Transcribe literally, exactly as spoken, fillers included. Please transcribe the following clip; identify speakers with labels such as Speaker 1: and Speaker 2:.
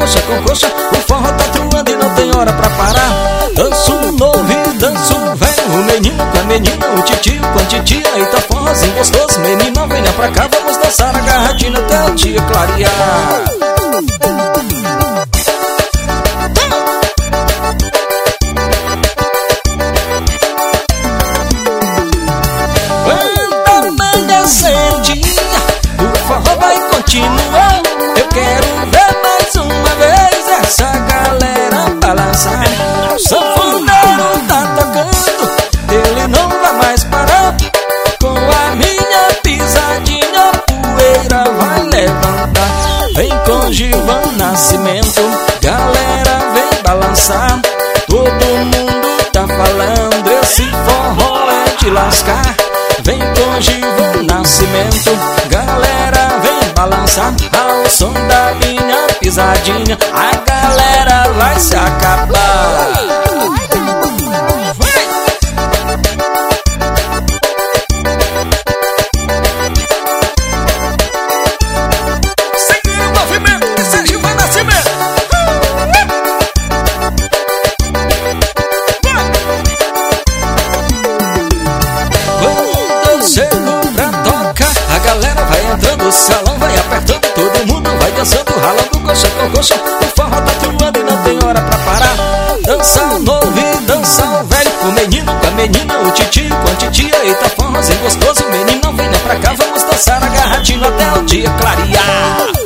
Speaker 1: coxa com coxa. O forró tá truando e não tem hora pra parar. Danço novo e danço velho, o menino com a menina, o titio com a titia. Eita forrozinho gostoso, menina venha pra cá, vamos dançar agarradinho até o dia clarear. O forró vai continuar. Eu quero ver mais uma vez essa galera balançar. O sanfoneiro tá tocando, ele não vai mais parar. Com a minha pisadinha, a poeira vai levantar. Vem com Gilvan Nascimento, galera vem balançar. Todo mundo tá falando, esse forró é de lascar. Vem com Gilvan Nascimento, galera vem balançar. Ao som da minha pisadinha, a galera vai se acabar. Seguir o movimento, esse é Gilvan Nascimento. Chego pra tocar, a galera vai entrando, o salão vai apertando, todo mundo vai dançando, ralando coxa com coxa. O forró tá truando e não tem hora pra parar. Dança o novo e dança o velho, o menino com a menina, o titio com a titia. Eita forrozinho gostoso, menino venha pra cá, vamos dançar agarradinho até o dia clarear.